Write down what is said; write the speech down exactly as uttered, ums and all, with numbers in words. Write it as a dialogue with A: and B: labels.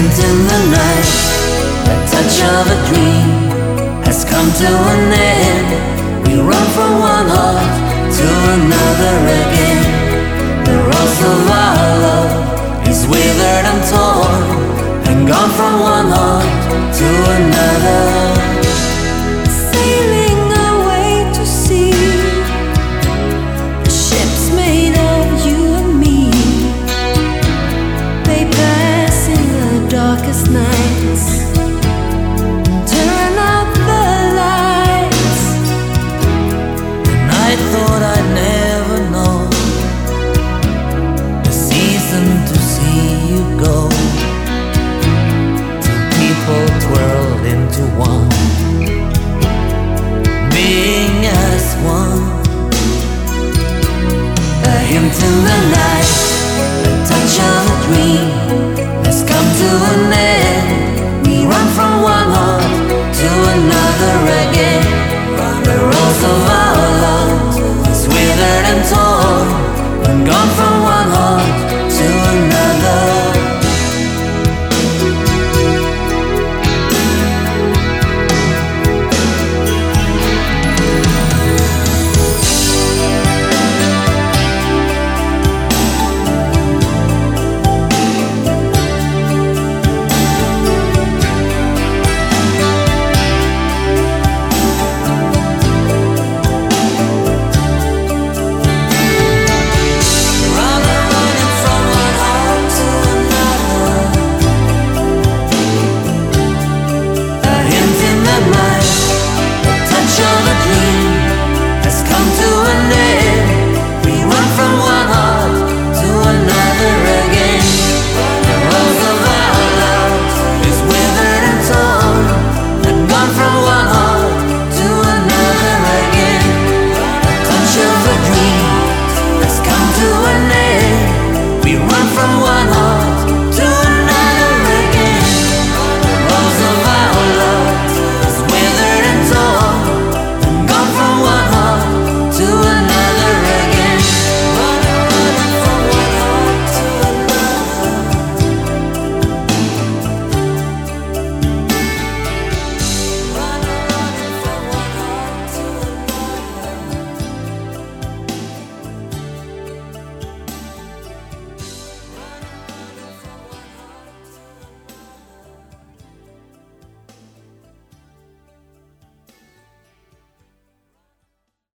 A: hint in the night, the touch of a dream has come to an end. We run from one heart to another again. The rose of our love is withered and torn, and gone from one heart to another.
B: Sailing away to sea, ships made of you and me. They pass in the darkest nights, turn out the lights.
A: And I thought I'd never know the season to see you go. Two people twirled into one, being as one. A hint in the night, a touch of a dream has come to an